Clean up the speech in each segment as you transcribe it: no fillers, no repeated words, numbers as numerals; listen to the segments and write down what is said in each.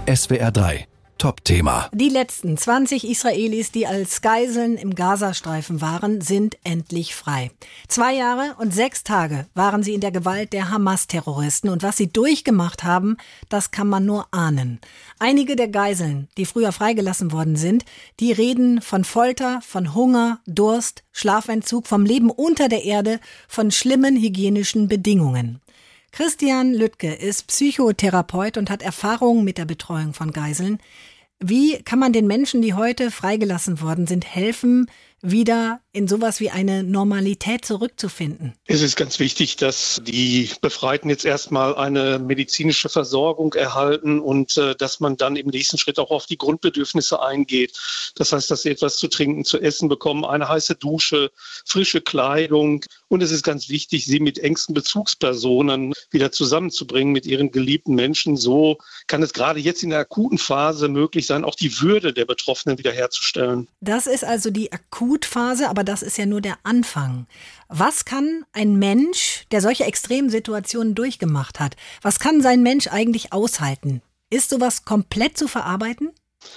SWR 3 Top-Thema. Die letzten 20 Israelis, die als Geiseln im Gazastreifen waren, sind endlich frei. 2 Jahre und 6 Tage waren sie in der Gewalt der Hamas-Terroristen. Und was sie durchgemacht haben, das kann man nur ahnen. Einige der Geiseln, die früher freigelassen worden sind, die reden von Folter, von Hunger, Durst, Schlafentzug, vom Leben unter der Erde, von schlimmen hygienischen Bedingungen. Christian Lüttke ist Psychotherapeut und hat Erfahrung mit der Betreuung von Geiseln. Wie kann man den Menschen, die heute freigelassen worden sind, helfen, wieder in sowas wie eine Normalität zurückzufinden? Es ist ganz wichtig, dass die Befreiten jetzt erstmal eine medizinische Versorgung erhalten und dass man dann im nächsten Schritt auch auf die Grundbedürfnisse eingeht. Das heißt, dass sie etwas zu trinken, zu essen bekommen, eine heiße Dusche, frische Kleidung. Und es ist ganz wichtig, sie mit engsten Bezugspersonen wieder zusammenzubringen, mit ihren geliebten Menschen. So kann es gerade jetzt in der akuten Phase möglich sein, auch die Würde der Betroffenen wiederherzustellen. Das ist also die Akutphase, aber das ist ja nur der Anfang. Was kann ein Mensch, der solche extremen Situationen durchgemacht hat, was kann sein Mensch eigentlich aushalten? Ist sowas komplett zu verarbeiten?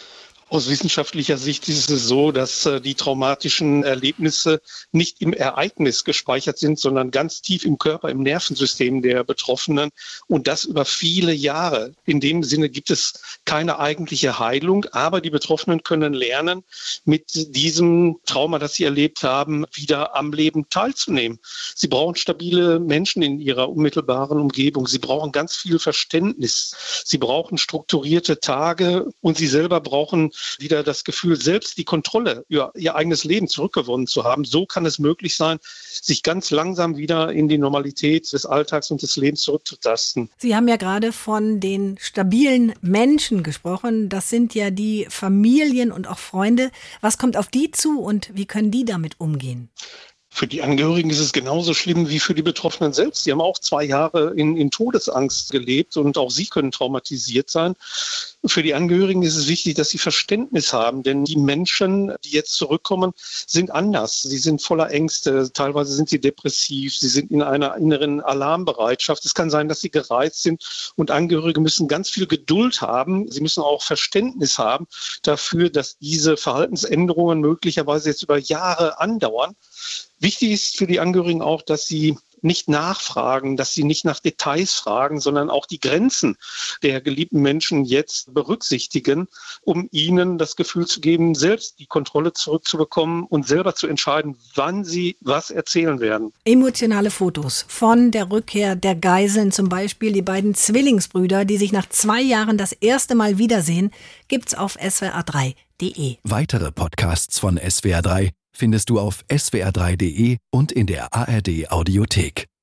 Aus wissenschaftlicher Sicht ist es so, dass die traumatischen Erlebnisse nicht im Ereignis gespeichert sind, sondern ganz tief im Körper, im Nervensystem der Betroffenen und das über viele Jahre. In dem Sinne gibt es keine eigentliche Heilung, aber die Betroffenen können lernen, mit diesem Trauma, das sie erlebt haben, wieder am Leben teilzunehmen. Sie brauchen stabile Menschen in ihrer unmittelbaren Umgebung. Sie brauchen ganz viel Verständnis. Sie brauchen strukturierte Tage und sie selber brauchen wieder das Gefühl, selbst die Kontrolle über ihr eigenes Leben zurückgewonnen zu haben. So kann es möglich sein, sich ganz langsam wieder in die Normalität des Alltags und des Lebens zurückzutasten. Sie haben ja gerade von den stabilen Menschen gesprochen. Das sind ja die Familien und auch Freunde. Was kommt auf die zu und wie können die damit umgehen? Für die Angehörigen ist es genauso schlimm wie für die Betroffenen selbst. Sie haben auch 2 Jahre in Todesangst gelebt und auch sie können traumatisiert sein. Für die Angehörigen ist es wichtig, dass sie Verständnis haben, denn die Menschen, die jetzt zurückkommen, sind anders. Sie sind voller Ängste, teilweise sind sie depressiv, sie sind in einer inneren Alarmbereitschaft. Es kann sein, dass sie gereizt sind und Angehörige müssen ganz viel Geduld haben. Sie müssen auch Verständnis haben dafür, dass diese Verhaltensänderungen möglicherweise jetzt über Jahre andauern. Wichtig ist für die Angehörigen auch, dass sie nicht nachfragen, dass sie nicht nach Details fragen, sondern auch die Grenzen der geliebten Menschen jetzt berücksichtigen, um ihnen das Gefühl zu geben, selbst die Kontrolle zurückzubekommen und selber zu entscheiden, wann sie was erzählen werden. Emotionale Fotos von der Rückkehr der Geiseln, zum Beispiel die beiden Zwillingsbrüder, die sich nach 2 Jahren das erste Mal wiedersehen, gibt's auf swr3.de. Weitere Podcasts von SWR 3 findest du auf swr3.de und in der ARD Audiothek.